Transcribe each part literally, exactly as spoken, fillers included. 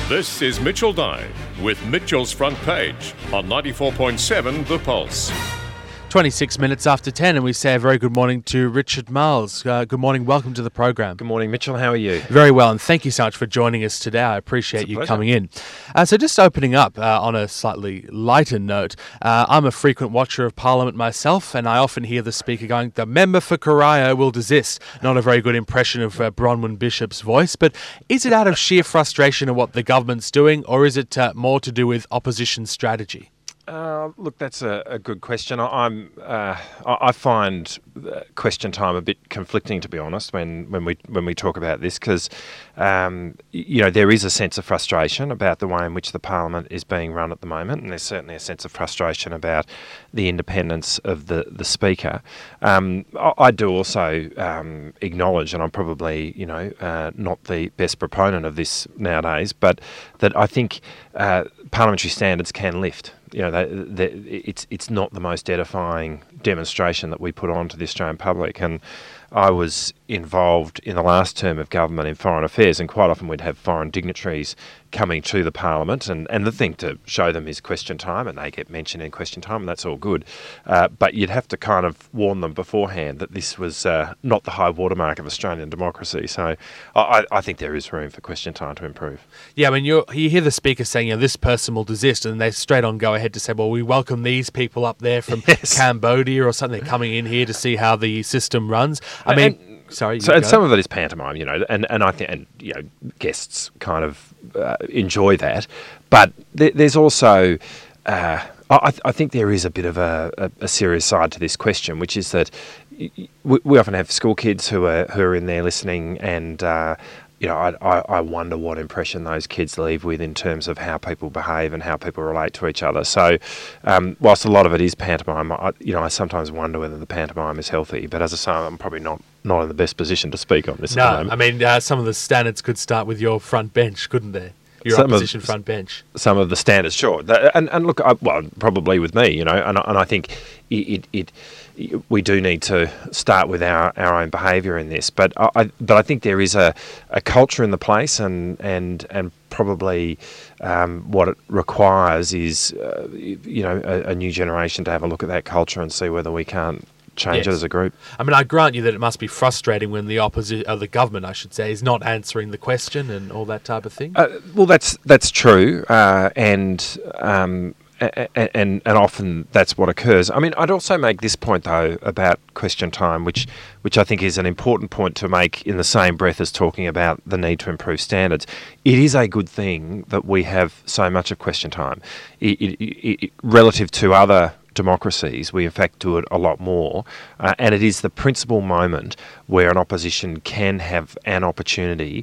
This is Mitchell Dye with Mitchell's Front Page on ninety-four point seven The Pulse. twenty-six minutes after ten, and we say a very good morning to Richard Miles. Uh, good morning, welcome to the program. Good morning, Mitchell. How are you? Very well, and thank you so much for joining us today. I appreciate you pleasure. coming in. Uh, so just opening up uh, on a slightly lighter note, uh, I'm a frequent watcher of Parliament myself, and I often hear the Speaker going, "The member for Corio will desist." Not a very good impression of uh, Bronwyn Bishop's voice, but is it out of sheer frustration at what the government's doing, or is it uh, more to do with opposition strategy? Uh, look, that's a, a good question. I, I'm, uh, I, I find uh, question time a bit conflicting, to be honest, when, when we when we talk about this, because um, you know there is a sense of frustration about the way in which the Parliament is being run at the moment, and there's certainly a sense of frustration about the independence of the the Speaker. Um, I, I do also um, acknowledge, and I'm probably you know uh, not the best proponent of this nowadays, but that I think uh, parliamentary standards can lift. You know, they, they, it's it's not the most edifying demonstration that we put on to the Australian public. And I was involved in the last term of government in foreign affairs, and quite often we'd have foreign dignitaries coming to the Parliament, and, and the thing to show them is question time, and they get mentioned in question time, and that's all good. Uh, but you'd have to kind of warn them beforehand that this was uh, not the high watermark of Australian democracy. So I, I think there is room for question time to improve. Yeah, I mean, you're, you hear the Speaker saying, you know, this person will desist, and they straight on go ahead to say, well, we welcome these people up there from yes. Cambodia or something. They're coming in here to see how the system runs. I mean... And, Sorry. So, and some of it is pantomime, you know, and, and I think, and you know, guests kind of uh, enjoy that, but th- there's also, uh, I, I think there is a bit of a, a, a serious side to this question, which is that we, we often have school kids who are who are in there listening, and uh, you know, I, I, I wonder what impression those kids leave with in terms of how people behave and how people relate to each other. So, um, whilst a lot of it is pantomime, I, you know, I sometimes wonder whether the pantomime is healthy. But as I say, I'm probably not, not in the best position to speak on this. No, at the moment. I mean, uh, some of the standards could start with your front bench, couldn't they? Your some opposition of, front bench. Some of the standards, sure. And and look, I, well, probably with me, you know, and and I think it, it, it we do need to start with our, our own behaviour in this. But I but I think there is a, a culture in the place, and and and probably um, what it requires is uh, you know a, a new generation to have a look at that culture and see whether we can't change yes. it as a group. I mean, I grant you that it must be frustrating when the opposition, or the government, I should say, is not answering the question and all that type of thing. Uh, well, that's that's true, uh, and um, and, and and often that's what occurs. I mean, I'd also make this point though about question time, which which I think is an important point to make in the same breath as talking about the need to improve standards. It is a good thing that we have so much of question time, it, it, it, relative to other democracies. We in fact do it a lot more, uh, and it is the principal moment where an opposition can have an opportunity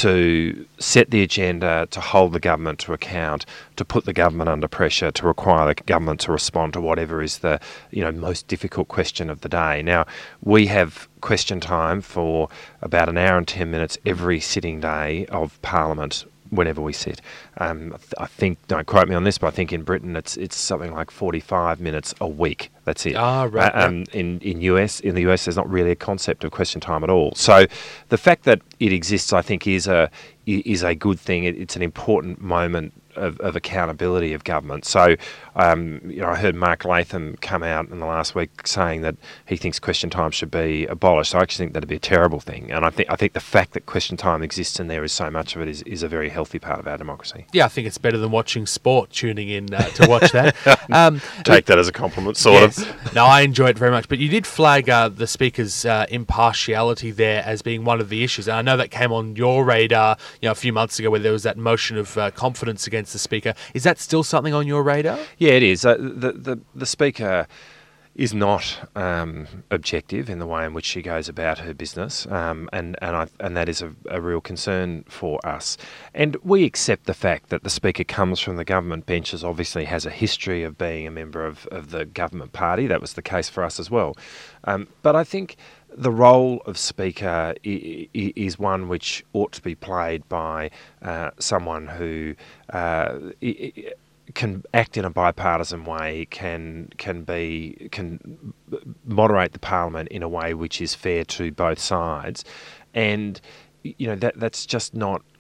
to set the agenda, to hold the government to account, to put the government under pressure, to require the government to respond to whatever is the you know most difficult question of the day. Now, we have question time for about an hour and ten minutes every sitting day of Parliament whenever we sit. Um, I think, don't quote me on this, but I think in Britain it's it's something like forty-five minutes a week. That's it. Ah, right. Uh, um, in in U S in the U S, there's not really a concept of question time at all. So the fact that it exists, I think, is a is a good thing. It, it's an important moment of, of accountability of government. So, um, you know, I heard Mark Latham come out in the last week saying that he thinks question time should be abolished. I actually think that'd be a terrible thing. And I think I think the fact that question time exists in there is so much of it is, is a very healthy part of our democracy. Yeah, I think it's better than watching sport, tuning in uh, to watch that. Um, Take that as a compliment, sort yes. of. No, I enjoy it very much. But you did flag uh, the Speaker's uh, impartiality there as being one of the issues. And I know that came on your radar you know, a few months ago where there was that motion of uh, confidence against the Speaker. Is that still something on your radar? Yeah, it is. Uh, the, the, the Speaker is not um, objective in the way in which she goes about her business, um, and and I, and that is a, a real concern for us. And we accept the fact that the Speaker comes from the government benches, obviously has a history of being a member of, of the government party. That was the case for us as well. Um, but I think the role of Speaker I- I- is one which ought to be played by uh, someone who uh, I- I- can act in a bipartisan way, can can be can moderate the Parliament in a way which is fair to both sides, and you know that that's just not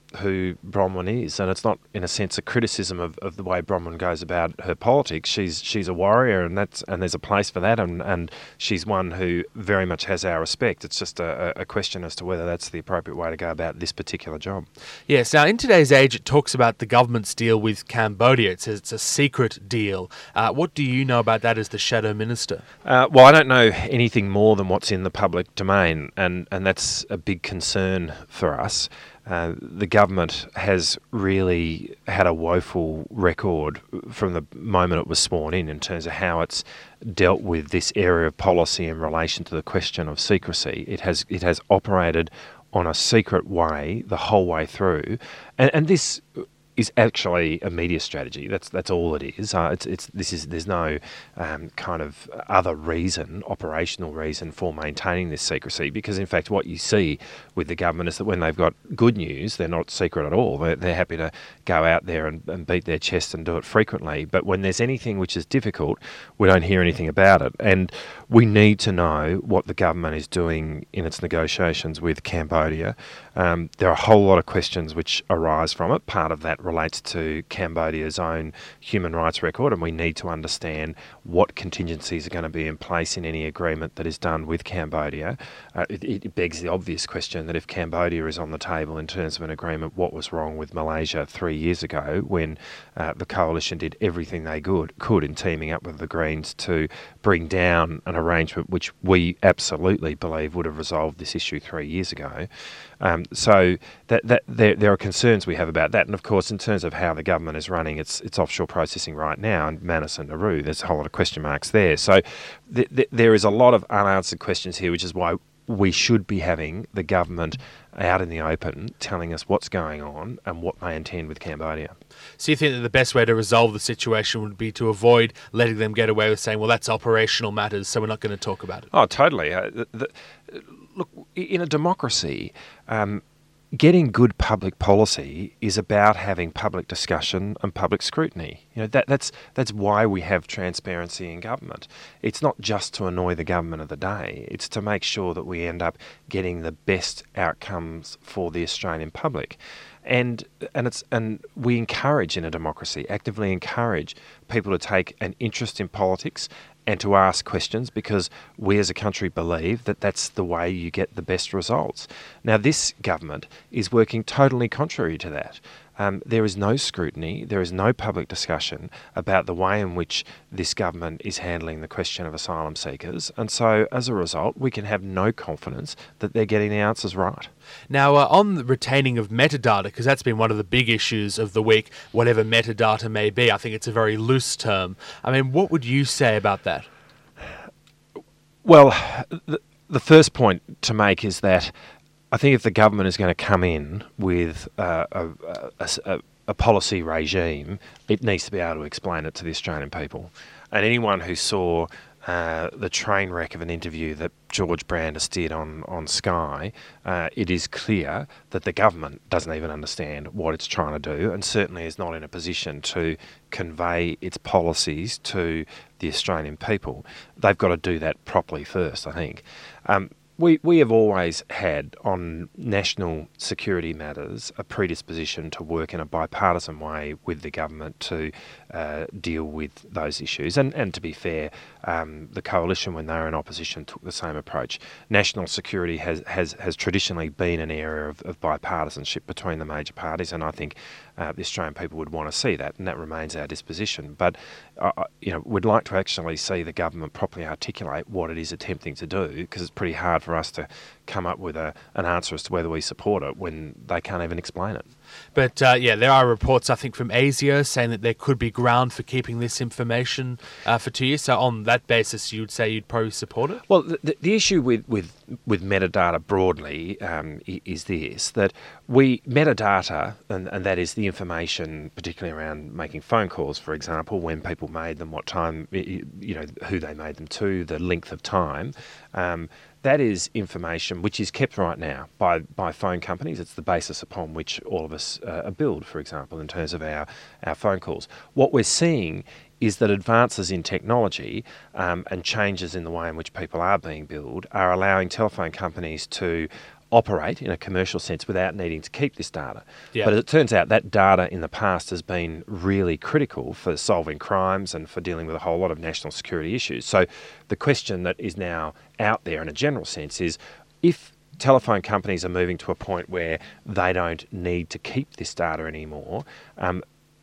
who Bronwyn is, and it's not, in a sense, a criticism of, of the way Bronwyn goes about her politics. She's she's a warrior, and that's and there's a place for that, and, and she's one who very much has our respect. It's just a, a question as to whether that's the appropriate way to go about this particular job. Yes. Now, in today's age, it talks about the government's deal with Cambodia. It says it's a secret deal. Uh, what do you know about that as the shadow minister? Uh, well, I don't know anything more than what's in the public domain, and, and that's a big concern for us. Uh, the government has really had a woeful record from the moment it was sworn in in terms of how it's dealt with this area of policy in relation to the question of secrecy. It has it has operated on a secret way the whole way through, and, and this is actually a media strategy. That's that's all it is. Uh, it's it's this is there's no um, kind of other reason, operational reason for maintaining this secrecy. Because in fact, what you see with the government is that when they've got good news, they're not secret at all. They're, they're happy to go out there and, and beat their chest and do it frequently. But when there's anything which is difficult, we don't hear anything about it. And we need to know what the government is doing in its negotiations with Cambodia. Um, there are a whole lot of questions which arise from it. Part of that relates to Cambodia's own human rights record, and we need to understand what contingencies are going to be in place in any agreement that is done with Cambodia. Uh, it, it begs the obvious question that if Cambodia is on the table in terms of an agreement, what was wrong with Malaysia three years ago when uh, the coalition did everything they could, could in teaming up with the Greens to bring down an arrangement which we absolutely believe would have resolved this issue three years ago. Um, so that, that there, there are concerns we have about that. And of course, in terms of how the government is running its, its offshore processing right now in Manus and Nauru, there's a whole lot of question marks there. So th- th- there is a lot of unanswered questions here, which is why we should be having the government out in the open telling us what's going on and what they intend with Cambodia. So you think that the best way to resolve the situation would be to avoid letting them get away with saying, well, that's operational matters, so we're not going to talk about it? Oh, totally. Uh, the, the, look, in a democracy, um, getting good public policy is about having public discussion and public scrutiny. You know, that, that's that's why we have transparency in government. It's not just to annoy the government of the day. It's to make sure that we end up getting the best outcomes for the Australian public. And and it's and we encourage in a democracy, actively encourage people to take an interest in politics and to ask questions, because we as a country believe that that's the way you get the best results. Now, this government is working totally contrary to that. Um, there is no scrutiny, there is no public discussion about the way in which this government is handling the question of asylum seekers, and so as a result we can have no confidence that they're getting the answers right. Now, uh, on the retaining of metadata, because that's been one of the big issues of the week, whatever metadata may be, I think it's a very loose term. I mean, what would you say about that? Well, the, the first point to make is that I think if the government is going to come in with uh, a, a, a, a policy regime, it needs to be able to explain it to the Australian people. And anyone who saw uh, the train wreck of an interview that George Brandis did on, on Sky, uh, it is clear that the government doesn't even understand what it's trying to do, and certainly is not in a position to convey its policies to the Australian people. They've got to do that properly first, I think. Um, We we have always had, on national security matters, a predisposition to work in a bipartisan way with the government to uh, deal with those issues. And, and to be fair, um, the coalition, when they were in opposition, took the same approach. National security has, has, has traditionally been an area of, of bipartisanship between the major parties, and I think uh, the Australian people would want to see that, and that remains our disposition. But uh, you know, we'd like to actually see the government properly articulate what it is attempting to do, because it's pretty hard for us to come up with a, an answer as to whether we support it when they can't even explain it. But uh, yeah, there are reports, I think, from ASIO saying that there could be ground for keeping this information uh, for two years. So on that basis, you'd say you'd probably support it? Well, the, the issue with, with, with metadata broadly um, is this, that we, metadata, and, and that is the information, particularly around making phone calls, for example, when people made them, what time, you know, who they made them to, the length of time, um, that is information which is kept right now by, by phone companies. It's the basis upon which all of us uh, are billed, for example, in terms of our, our phone calls. What we're seeing is that advances in technology um, and changes in the way in which people are being billed are allowing telephone companies to operate in a commercial sense without needing to keep this data. Yeah. But it turns out that data in the past has been really critical for solving crimes and for dealing with a whole lot of national security issues. So the question that is now out there in a general sense is, if telephone companies are moving to a point where they don't need to keep this data anymore, um,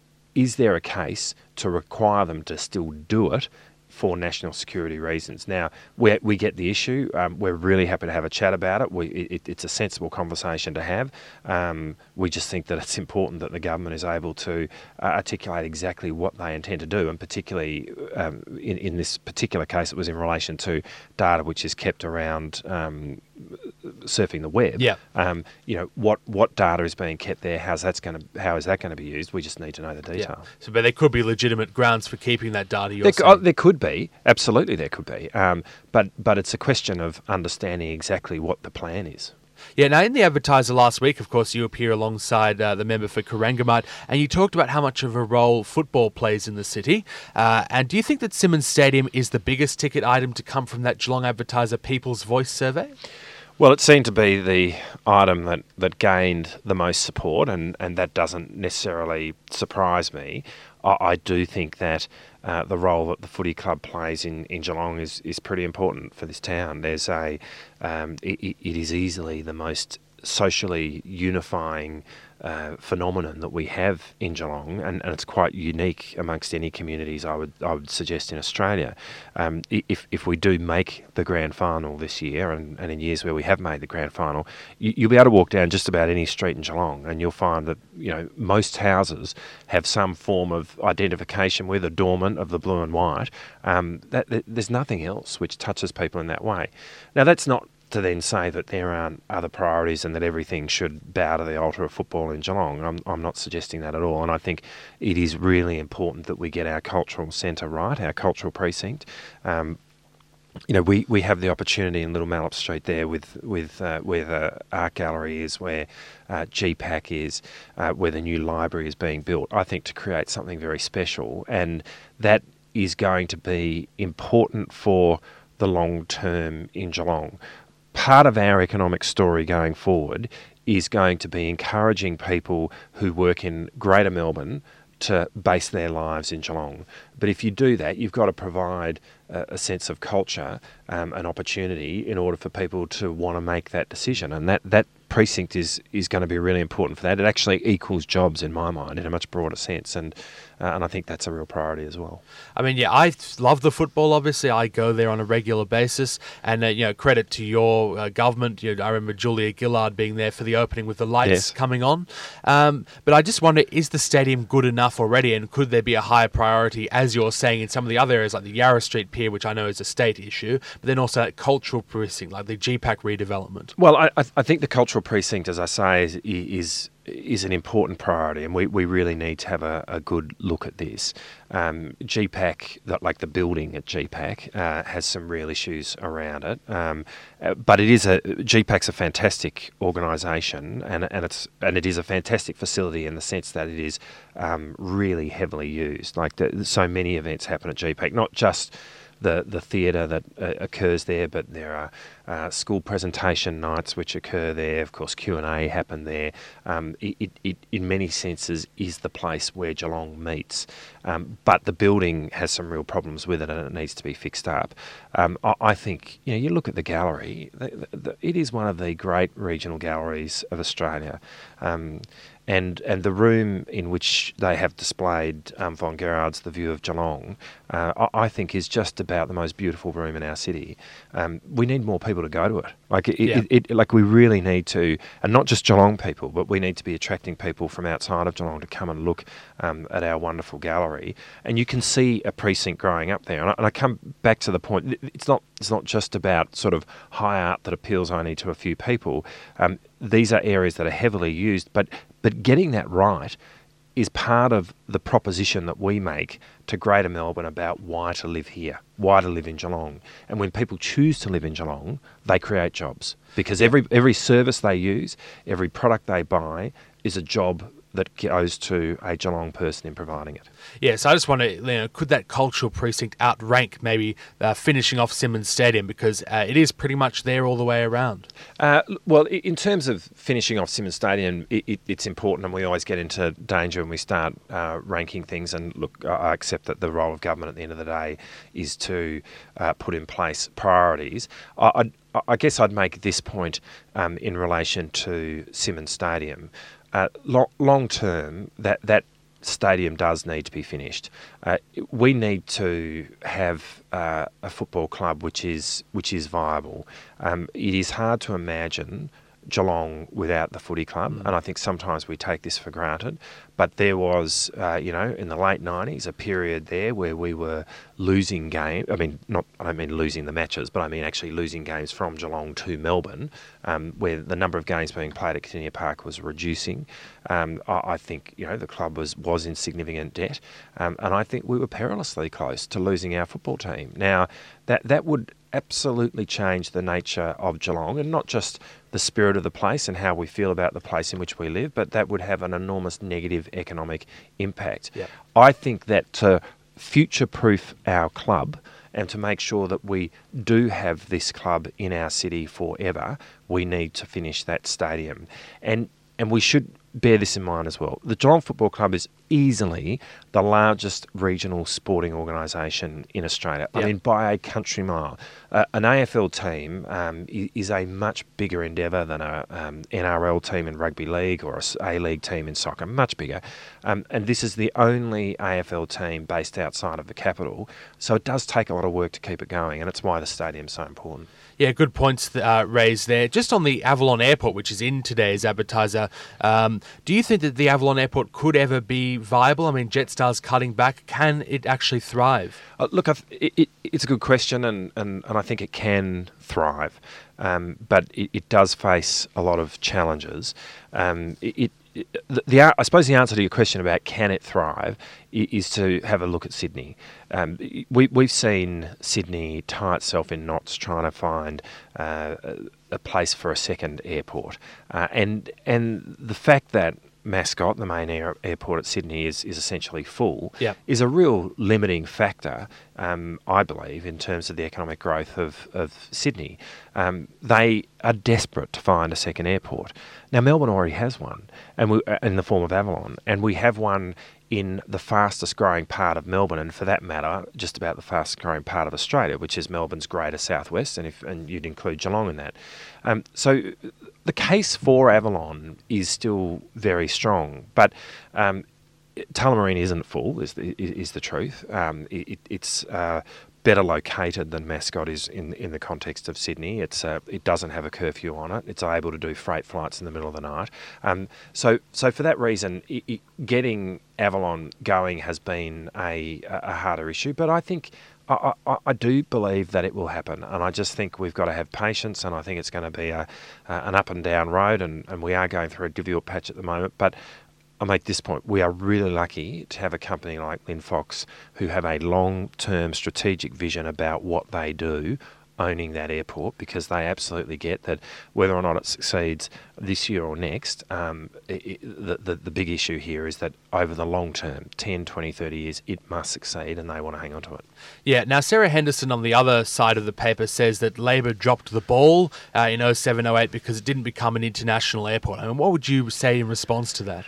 is there a case to require them to still do it for national security reasons? Now, we we get the issue. Um, we're really happy to have a chat about it. We, it. It's a sensible conversation to have. Um, we just think that it's important that the government is able to uh, articulate exactly what they intend to do, and particularly um, in, in this particular case, it was in relation to data which is kept around um, surfing the web. Yeah. Um, you know, what what data is being kept there? How's that's going to how is that going to be used? We just need to know the detail. Yeah. So, but there could be legitimate grounds for keeping that data. You're There, saying. oh, there could be, absolutely, there could be. Um, but but it's a question of understanding exactly what the plan is. Yeah, now in the Advertiser last week, of course, you appear alongside uh, the member for Corangamite, and you talked about how much of a role football plays in the city. Uh, and do you think that Simmons Stadium is the biggest ticket item to come from that Geelong Advertiser People's Voice survey? Well, it seemed to be the item that, that gained the most support, and, and that doesn't necessarily surprise me. I, I do think that uh, the role that the footy club plays in, in Geelong is, is pretty important for this town. There's a, um, it, it is easily the most socially unifying uh, phenomenon that we have in Geelong, and, and it's quite unique amongst any communities, I would I would suggest, in Australia. Um, if if we do make the grand final this year, and, and in years where we have made the grand final, you, you'll be able to walk down just about any street in Geelong, and you'll find that, you know, most houses have some form of identification with adornment of the blue and white. Um, that, that there's nothing else which touches people in that way. Now, that's not to then say that there aren't other priorities and that everything should bow to the altar of football in Geelong. I'm, I'm not suggesting that at all, and I think it is really important that we get our cultural centre right, our cultural precinct. Um, you know, we, we have the opportunity in Little Mallop Street there with with uh, where the art gallery is, where uh, G PAC is, uh, where the new library is being built, I think, to create something very special, and that is going to be important for the long term in Geelong. Part of our economic story going forward is going to be encouraging people who work in Greater Melbourne to base their lives in Geelong. But if you do that, you've got to provide a, a sense of culture, um, an opportunity in order for people to want to make that decision. And that, that precinct is is going to be really important for that. It actually equals jobs in my mind in a much broader sense, and uh, and I think that's a real priority as well. I mean, yeah, I love the football. Obviously, I go there on a regular basis, and uh, you know, credit to your uh, government. You know, I remember Julia Gillard being there for the opening with the lights Yes. coming on. Um, but I just wonder, is the stadium good enough already, and could there be a higher priority, as you're saying, in some of the other areas like the Yarra Street Pier, which I know is a state issue, but then also that cultural precinct, like the G PAC redevelopment? Well, I, I think the cultural precinct, as I say, is is, is an important priority, and we, we really need to have a, a good look at this. Um, G PAC, that, like the building at G PAC, uh, has some real issues around it, um, uh, but it is a G PAC's a fantastic organisation, and and it's and it is a fantastic facility in the sense that it is um, really heavily used. Like the, so many events happen at G PAC, not just the the theatre that uh, occurs there, but there are uh, school presentation nights which occur there. Of course, Q and A happen there. Um, it, it, it, in many senses, is the place where Geelong meets. Um, but the building has some real problems with it, and it needs to be fixed up. Um, I, I think, you know, you look at the gallery. The, the, the, it is one of the great regional galleries of Australia. Um, And and the room in which they have displayed um, Von Gerard's The View of Geelong, uh, I, I think is just about the most beautiful room in our city. Um, we need more people to go to it. Like it, Yeah. it, it, like we really need to, and not just Geelong people, but we need to be attracting people from outside of Geelong to come and look um, at our wonderful gallery. And you can see a precinct growing up there. And I, and I come back to the point: it's not it's not just about sort of high art that appeals only to a few people. Um, these are areas that are heavily used, but But getting that right is part of the proposition that we make to Greater Melbourne about why to live here, why to live in Geelong. And when people choose to live in Geelong, they create jobs, because every every service they use, every product they buy is a job that goes to a Geelong person in providing it. Yeah, so I just wonder, you know, could that cultural precinct outrank maybe uh, finishing off Simonds Stadium, because uh, it is pretty much there all the way around? Uh, well, in terms of finishing off Simonds Stadium, it, it, it's important, and we always get into danger when we start uh, ranking things. And look, I accept that the role of government at the end of the day is to uh, put in place priorities. I, I'd, I guess I'd make this point um, in relation to Simonds Stadium. Uh, lo- long term, that that stadium does need to be finished. Uh, we need to have uh, a football club which is which is viable. Um, it is hard to imagine Geelong without the footy club, mm. and I think sometimes we take this for granted. But there was, uh, you know, in the late nineties, a period there where we were losing games. I mean, not I don't mean losing the matches, but I mean actually losing games from Geelong to Melbourne, um, where the number of games being played at Kardinia Park was reducing. Um, I, I think, you know, the club was, was in significant debt, um, and I think we were perilously close to losing our football team. Now, that that would absolutely change the nature of Geelong, and not just the spirit of the place and how we feel about the place in which we live, but that would have an enormous negative economic impact. Yep. I think that to future-proof our club and to make sure that we do have this club in our city forever, we need to finish that stadium. And and we should bear this in mind as well. The Geelong Football Club is easily the largest regional sporting organisation in Australia. Yep. I mean, by a country mile. Uh, an A F L team um, is a much bigger endeavour than a um, N R L team in rugby league or a A-League team in soccer, much bigger. Um, and this is the only A F L team based outside of the capital. So it does take a lot of work to keep it going, and it's why the stadium's so important. Yeah, good points uh, raised there. Just on the Avalon Airport, which is in today's advertiser, um, do you think that the Avalon Airport could ever be viable? I mean, Jetstar's cutting back. Can it actually thrive? Uh, look, I've, it, it, it's a good question, and, and, and I think it can thrive, um, but it, it does face a lot of challenges. Um, it, it The, the I suppose the answer to your question about can it thrive is to have a look at Sydney. Um, we, we've seen Sydney tie itself in knots trying to find uh, a place for a second airport, uh, and and the fact that Mascot, the main air, airport at Sydney, is, is essentially full, yep. is a real limiting factor, um, I believe, in terms of the economic growth of, of Sydney. Um, they are desperate to find a second airport. Now, Melbourne already has one, and we, uh, in the form of Avalon, and we have one in the fastest growing part of Melbourne, and for that matter, just about the fastest growing part of Australia, which is Melbourne's greater southwest, and if and you'd include Geelong in that. Um, so the case for Avalon is still very strong, but um, Tullamarine isn't full, is the, is the truth. Um, it, it's uh, better located than Mascot is in in the context of Sydney. It's uh, it doesn't have a curfew on it. It's able to do freight flights in the middle of the night. Um, so so for that reason, it, it, getting Avalon going has been a, a harder issue. But I think I, I, I do believe that it will happen, and I just think we've got to have patience. And I think it's going to be a, uh, an up and down road, and, and we are going through a difficult patch at the moment. But I make this point, we are really lucky to have a company like Linfox who have a long-term strategic vision about what they do owning that airport, because they absolutely get that whether or not it succeeds this year or next, um, it, it, the, the, the big issue here is that over the long term, ten, twenty, thirty years, it must succeed, and they want to hang on to it. Yeah, now Sarah Henderson on the other side of the paper says that Labor dropped the ball uh, in oh seven oh eight because it didn't become an international airport. I mean, what would you say in response to that?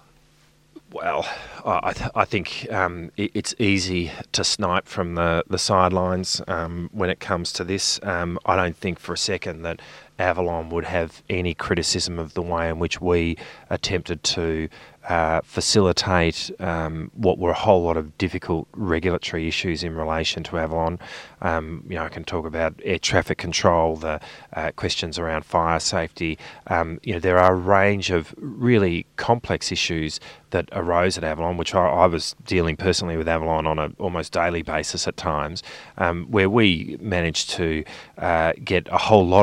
Well, I, th- I think um, it, it's easy to snipe from the, the sidelines um, when it comes to this. Um, I don't think for a second that Avalon would have any criticism of the way in which we attempted to uh, facilitate um, what were a whole lot of difficult regulatory issues in relation to Avalon. Um, you know, I can talk about air traffic control, the uh, questions around fire safety. Um, you know, there are a range of really complex issues that arose at Avalon, which I, I was dealing personally with Avalon on an almost daily basis at times, um, where we managed to uh, get a whole lot of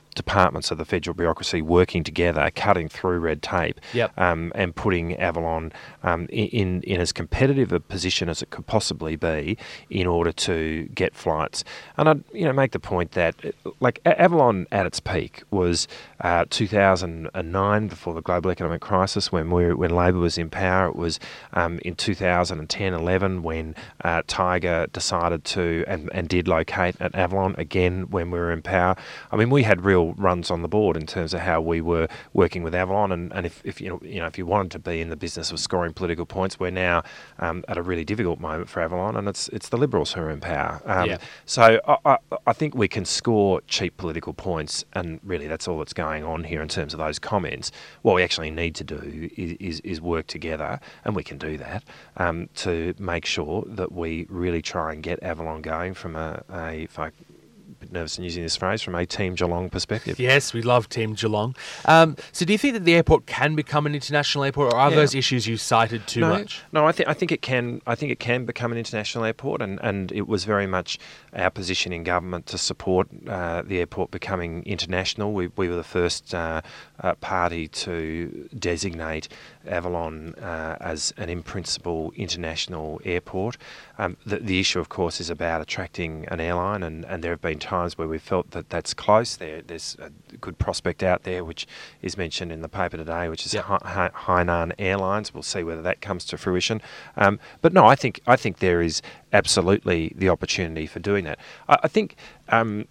departments of the federal bureaucracy working together, cutting through red tape, Yep. um, and putting Avalon um, in, in as competitive a position as it could possibly be in order to get flights. And I'd you know make the point that like Avalon at its peak was uh, two thousand nine, before the global economic crisis, when we when Labor was in power. It was um, in two thousand ten, eleven when uh, Tiger decided to and, and did locate at Avalon again when we were in power. I mean, we had real runs on the board in terms of how we were working with Avalon, and, and if, if you know you know if you wanted to be in the business of scoring political points, we're now um, at a really difficult moment for Avalon, and it's it's the Liberals who are in power. Um, Yeah. So I, I, I think we can score cheap political points, and really that's all that's going on here in terms of those comments. What we actually need to do is is, is work together, and we can do that um, to make sure that we really try and get Avalon going from a, a if I bit nervous in using this phrase, from a Team Geelong perspective. Yes, we love Team Geelong. Um, so do you think that the airport can become an international airport, or are Yeah. those issues you cited too no, much? No, I think I think it can. I think it can become an international airport, and, and it was very much our position in government to support uh, the airport becoming international. We we were the first uh, uh, party to designate Avalon uh, as an in principle international airport. Um, the, the issue, of course, is about attracting an airline, and, and there have been times where we felt that that's close. There, there's a good prospect out there, which is mentioned in the paper today, which is Yep. Hai- Hainan Airlines. We'll see whether that comes to fruition. Um, but no, I think I think there is absolutely the opportunity for doing that. I, I think um,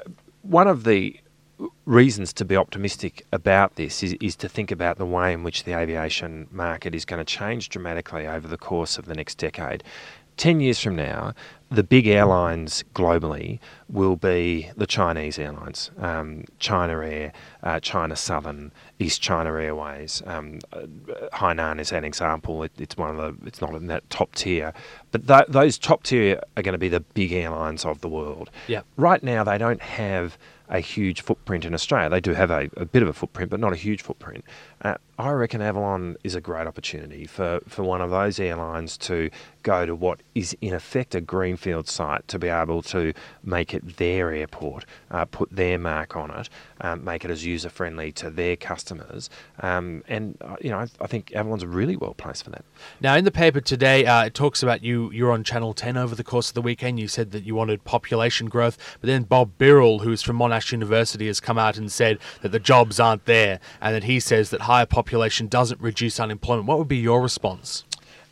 one of the reasons to be optimistic about this is, is to think about the way in which the aviation market is going to change dramatically over the course of the next decade. Ten years from now, the big airlines globally will be the Chinese airlines, um, China Air, uh, China Southern, East China Airways. Um, uh, Hainan is an example. It, it's one of the. It's not in that top tier, but th- those top tier are going to be the big airlines of the world. Yep. Right now, they don't have a huge footprint in Australia. They do have a, a bit of a footprint, but not a huge footprint. Uh, I reckon Avalon is a great opportunity for, for one of those airlines to go to what is in effect a greenfield site, to be able to make it their airport, uh, put their mark on it, um, make it as user-friendly to their customers. Um, and, uh, you know, I, I think Avalon's really well placed for that. Now, in the paper today, uh, it talks about you, you're on Channel ten over the course of the weekend. You said that you wanted population growth, but then Bob Birrell, who's from Monash University, has come out and said that the jobs aren't there, and that he says that higher population doesn't reduce unemployment. What would be your response?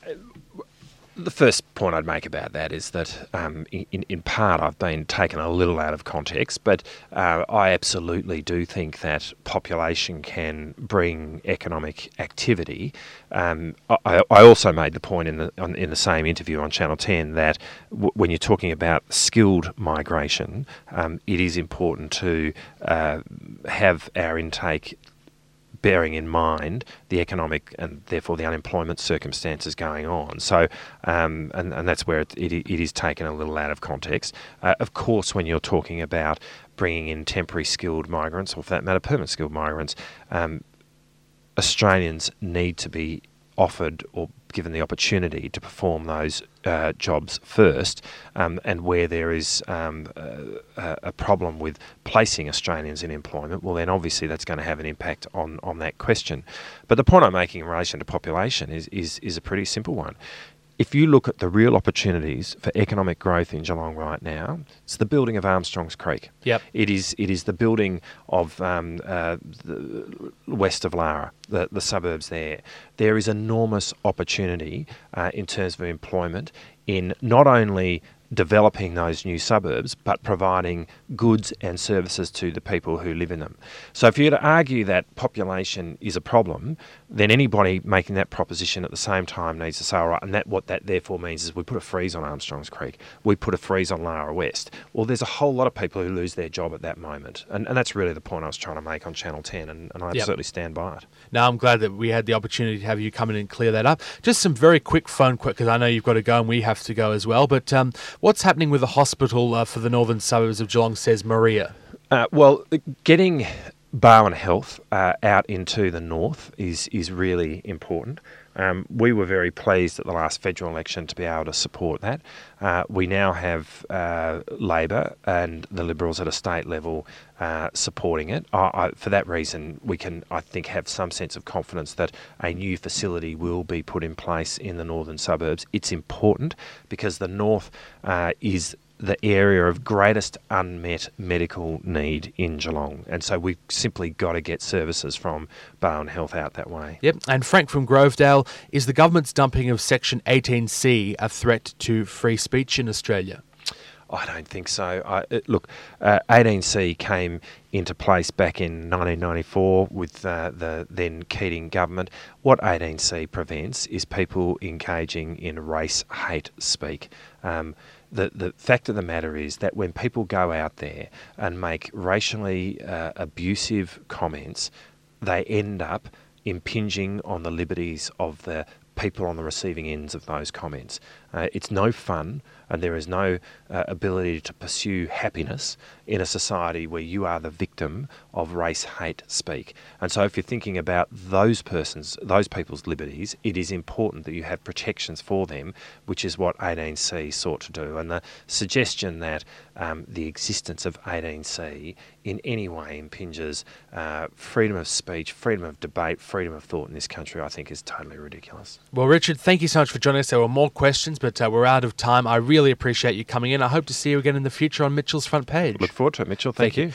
The first point I'd make about that is that, um, in, in part, I've been taken a little out of context, but uh, I absolutely do think that population can bring economic activity. Um, I, I also made the point in the on, in the same interview on Channel ten that w- when you're talking about skilled migration, um, it is important to uh, have our intake bearing in mind the economic and therefore the unemployment circumstances going on. So, um, and, and that's where it, it, it is taken a little out of context. Uh, of course, when you're talking about bringing in temporary skilled migrants, or for that matter, permanent skilled migrants, um, Australians need to be offered or given the opportunity to perform those uh, jobs first, um, and where there is um, a, a problem with placing Australians in employment, well then obviously that's going to have an impact on, on that question. But the point I'm making in relation to population is, is, is a pretty simple one. If you look at the real opportunities for economic growth in Geelong right now, it's the building of Armstrong's Creek. Yep. It is it is the building of um, uh, the west of Lara, the, the suburbs there. There is enormous opportunity uh, in terms of employment in not only developing those new suburbs, but providing goods and services to the people who live in them. So if you're to argue that population is a problem, then anybody making that proposition at the same time needs to say, all right, and that what that therefore means is we put a freeze on Armstrong's Creek, we put a freeze on Lara West. Well, there's a whole lot of people who lose their job at that moment. And, and that's really the point I was trying to make on Channel ten, and, and I Yep. absolutely stand by it. Now, I'm glad that we had the opportunity to have you come in and clear that up. Just some very quick phone, quick, because I know you've got to go and we have to go as well, but um, what's happening with the hospital uh, for the northern suburbs of Geelong, says Maria? Uh, well, getting Barwon Health uh, out into the north is is really important. Um, we were very pleased at the last federal election to be able to support that. Uh, we now have uh, Labor and the Liberals at a state level uh, supporting it. I, I, for that reason, we can, I think, have some sense of confidence that a new facility will be put in place in the northern suburbs. It's important because the north uh, is the area of greatest unmet medical need in Geelong. And so we've simply got to get services from Barwon Health out that way. Yep. And Frank from Grovedale, is the government's dumping of Section eighteen C a threat to free speech in Australia? I don't think so. I, it, look, uh, eighteen C came into place back in nineteen ninety-four with uh, the then Keating government. What eighteen C prevents is people engaging in race hate speak. Um, the, the fact of the matter is that when people go out there and make racially uh, abusive comments, they end up impinging on the liberties of the people on the receiving ends of those comments. Uh, it's no fun, and there is no uh, ability to pursue happiness in a society where you are the victim of race hate speak. And so if you're thinking about those persons, those people's liberties, it is important that you have protections for them, which is what eighteen C sought to do. And the suggestion that um, the existence of eighteen C in any way impinges uh, freedom of speech, freedom of debate, freedom of thought in this country, I think is totally ridiculous. Well, Richard, thank you so much for joining us. There were more questions, but uh, we're out of time. I really appreciate you coming in. I hope to see you again in the future on Mitchell's Front Page. Look forward to it, Mitchell. Thank, Thank you. you.